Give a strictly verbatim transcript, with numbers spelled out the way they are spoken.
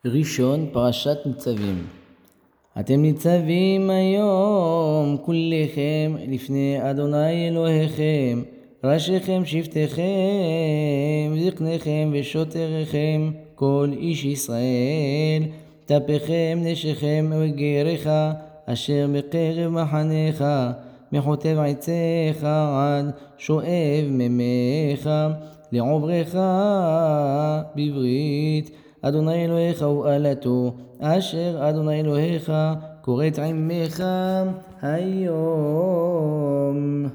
ראשון, פרשת ניצבים. אתם ניצבים היום כולכם לפני אדוני אלוהיכם, ראשיכם שבטיכם, זקניכם ושוטריכם, כל איש ישראל, טפכם, נשיכם וגרך, אשר בקרב מחניך, מחוטב עציך עד שואב ממך, לעוברך בברית. אדוני אלוהיך הוא עלתו, אשר אדוני אלוהיך כורת עמך היום.